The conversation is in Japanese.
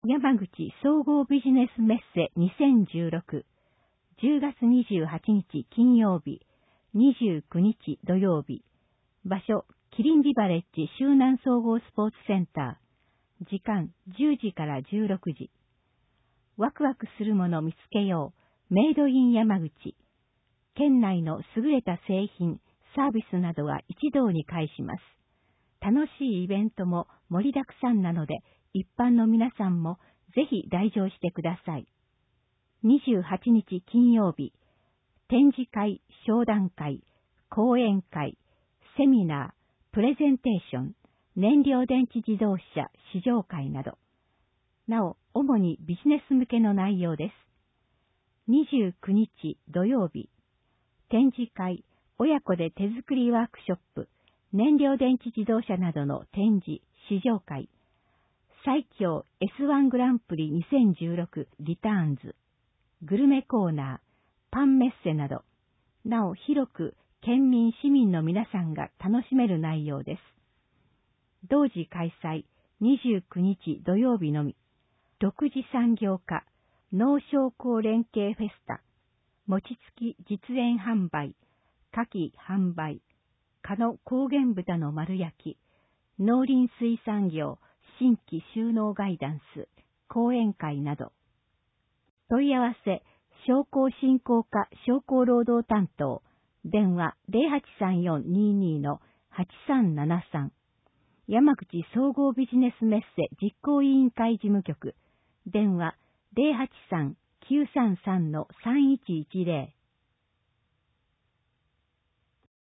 山口総合ビジネスメッセ2016 10月28日金曜日、29日土曜日。場所、キリンビバレッジ周南総合スポーツセンター。時間、10時から16時。ワクワクするもの見つけよう。メイドイン山口。県内の優れた製品、サービスなどが一堂に会します。楽しいイベントも盛りだくさんなので、一般の皆さんもぜひ来場してください。28日金曜日、展示会、商談会、講演会、セミナー、プレゼンテーション、燃料電池自動車試乗会など、なお、主にビジネス向けの内容です。29日土曜日、展示会、親子で手作りワークショップ、燃料電池自動車などの展示、試乗会、最強 S1 グランプリ2016リターンズ、グルメコーナー、パンメッセなど、なお広く県民市民の皆さんが楽しめる内容です。同時開催29日土曜日のみ、独自産業化農商工連携フェスタ、餅つき実演販売、牡蠣販売、加野高原豚の丸焼き、農林水産業新規収納ガイダンス、講演会など。問い合わせ、商工振興課商工労働担当、電話 083422-8373。山口総合ビジネスメッセ実行委員会事務局、電話 083-933-3110。